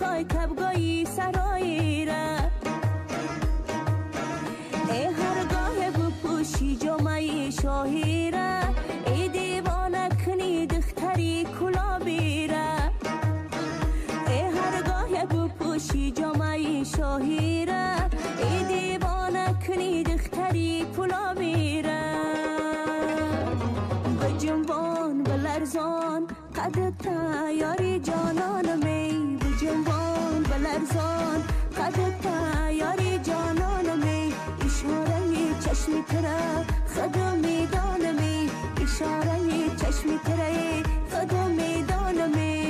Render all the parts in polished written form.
میخوای کبگاهی سرایی را، ای هرگاه بپوشی جامعه شاهی را، ای دیوانه کنی دختری کلابی را، ای هرگاه بپوشی جامعه شاهی را، ای دیوانه کنی دختری کلابی را. بجنبان بلرزان قدت یاری جانان می، بجنبان بلرزان قدت یاری جانان می، اشاره چشمی تره خود میدان می، اشاره چشمی تره خود میدان می.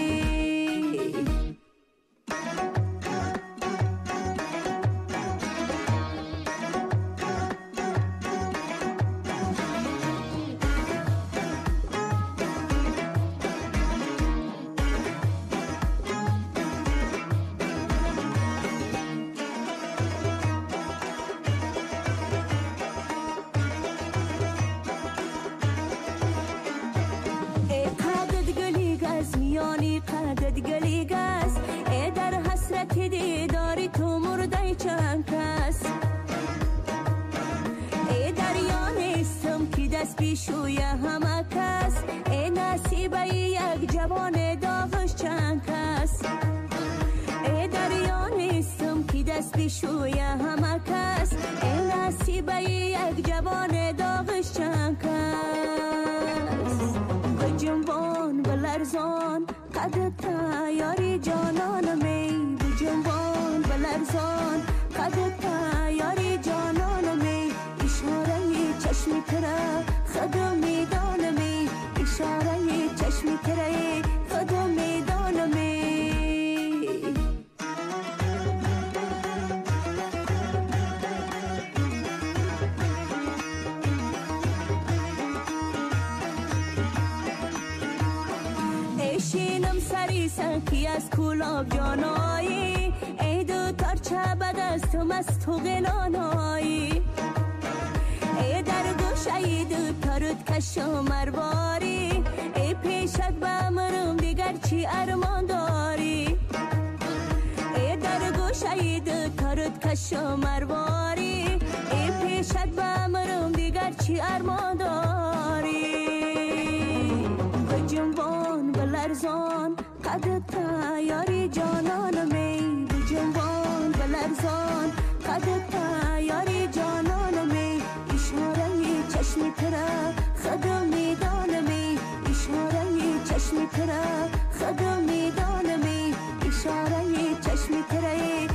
میانی قدت گلی گس، ای در حسرت دیداری تو مرده چند کس، ای دریا نیستم که دست پیشوی همه کس، ای نصیبه یک جوان داغش چند کس، ای دریا نیستم که دست پیشوی همه کس، ای نصیبه یک جوان داغش چند کس. بجنبان بلرزان قدت یاری جانان می، بجنبان بلرزان قدت یاری جانان می، اشاره چشمی تره خود میدان می، اشاره چشمی تره خود میدان می. شینم سری سنکی از کلاب جانایی، ای دو ترچه بد از تو مست و غنانایی، ای در گوشه دو ترد کشم مرواری، ای پیشت بمرم دیگر چی ارمان داری، ای در گوشه دو ترد کشم مرواری، ای پیشت بمرم دیگر چی ارمان داری. بجنبان بلرزان قدت یاری جانان می، بجنبان بلرزان قدت یاری جانان می، اشاره چشمی تره خود میدان می، اشاره چشمی تره خود میدان می، اشاره چشمی تره